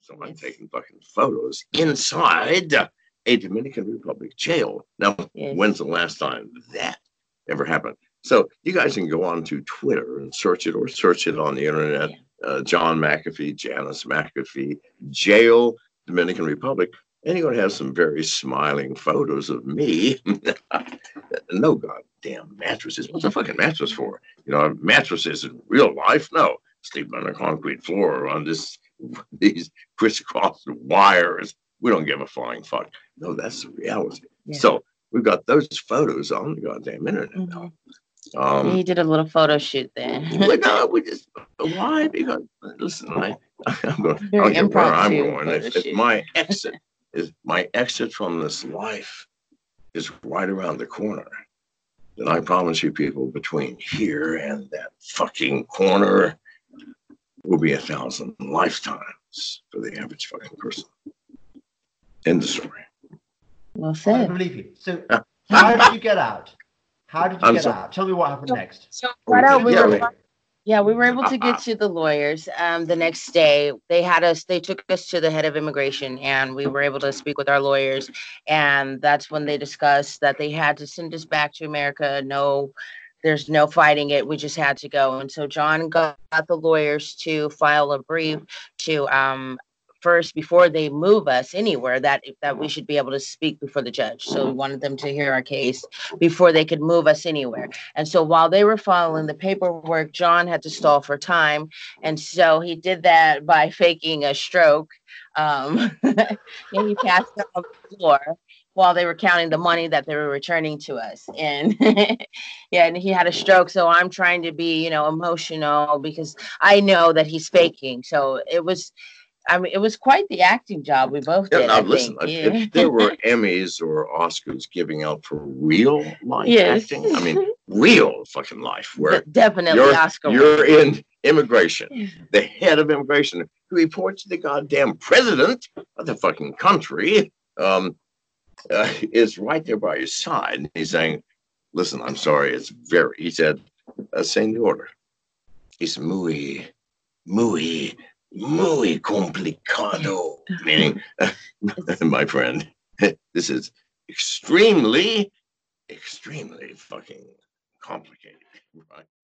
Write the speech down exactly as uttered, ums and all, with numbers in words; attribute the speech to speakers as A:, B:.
A: So I'm
B: Yes.
A: taking fucking photos inside a Dominican Republic jail. Now,
B: Yes.
A: when's the last time that ever happened? So you guys can go on to Twitter and search it, or search it on the internet.
B: Yeah.
A: Uh, John McAfee, Janice McAfee, jail, Dominican Republic, and you're gonna have some very smiling photos of me. No goddamn mattresses. What's a fucking mattress for? You know, mattresses in real life? No, sleeping on a concrete floor on this these crisscross wires. We don't give a flying fuck. No, that's the reality.
B: Yeah.
A: So we've got those photos on the goddamn internet
B: Mm-hmm.
A: now. Um,
B: He did a little photo shoot there.
A: we no, we just why? Because listen, I I'm going. I
B: Very
A: don't care where I'm
B: impromptu
A: going.
B: photo
A: If, if
B: shoot.
A: my exit is my exit from this life is right around the corner, then I promise you, people, between here and that fucking corner will be a thousand lifetimes for the average fucking person. End the story.
B: Well
C: I
B: said.
C: believe you. So how did you get out? How did you
A: I'm
C: get
A: sorry.
C: out? Tell me what happened next.
B: So right out, we
A: Yeah,
B: were
A: we-
B: yeah, we were able to get to the lawyers um, the next day. They had us, they took us to the head of immigration, and we were able to speak with our lawyers. And that's when they discussed that they had to send us back to America. No, there's no fighting it. We just had to go. And so John got the lawyers to file a brief to um, first, before they move us anywhere, that that we should be able to speak before the judge. So we wanted them to hear our case before they could move us anywhere. And so while they were filing the paperwork, John had to stall for time. And so he did that by faking a stroke. Um, and he passed out on the floor while they were counting the money that they were returning to us. And yeah, and he had a stroke. So I'm trying to be, you know, emotional because I know that he's faking. So it was, I mean, it was quite the acting job we both
A: Yeah,
B: did.
A: now
B: I
A: listen,
B: think.
A: if,
B: Yeah.
A: if there were Emmys or Oscars giving out for real life
B: Yes.
A: acting, I mean, real fucking life, where
B: De- definitely
A: you're,
B: Oscar.
A: you're in immigration, the head of immigration, who reports to the goddamn president of the fucking country, um, uh, is right there by your side. And he's saying, listen, I'm sorry, it's very, he said, uh, saying the order. It's muy, muy, muy complicado. Meaning, my friend, this is extremely, extremely fucking complicated, right?